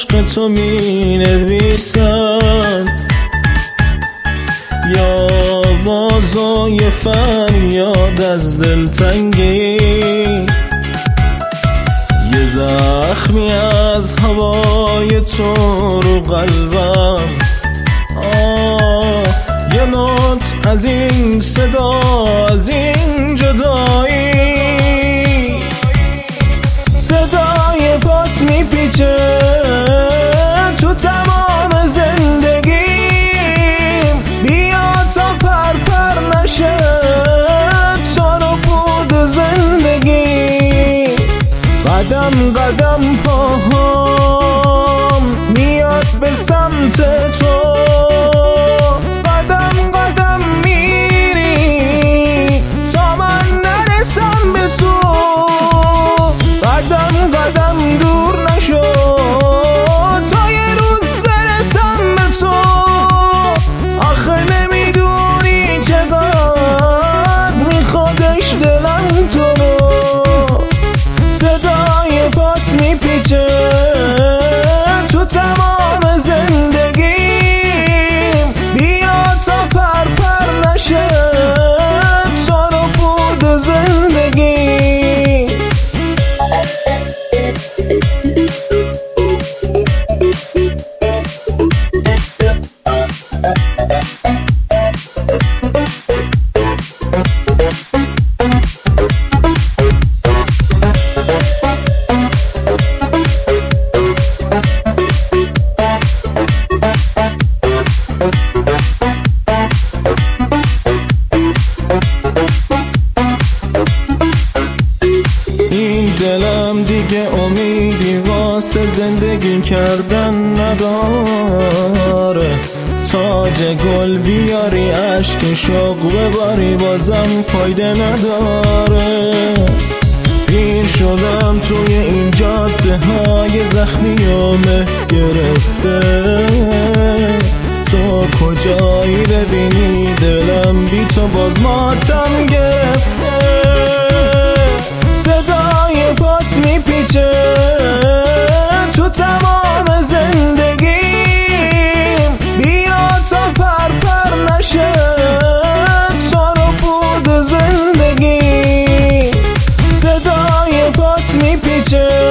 عشق تو می نویسم، یا آوازای فریاد از دلتنگی، یه زخمی از هوای تو رو قلبم، یه نوت از این صدا، از این جدایی، صدای پات میپیچه تو تمام زندگیم، بیا تا پر نشه تو رو بود زندگی. قدم قدم پاهم میاد به سمت تو، قدم قدم میری تا من نرسم به تو، قدم قدم دور نشو تا یه روز برسم به تو. آخه نمیدونی چقدر میخوادش دلم تو رو، صدای پات میپیچه تو تمام زندگیم، بیا تا پر نشه تو رو بود زندگی. دلم دیگه امیدی واسه زندگی کردن نداره، تاج گل بیاری عشق شوق بباری بازم فایده نداره. پیر شدم توی این جاده های زخمی و مه گرفته، تو کجایی ببینی دلم بی تو باز ماتم گرفته، صدای پات میپیچه تو تمام زندگیم، بیا تا پر نشه تو رو بود زندگی، صدای پات میپیچه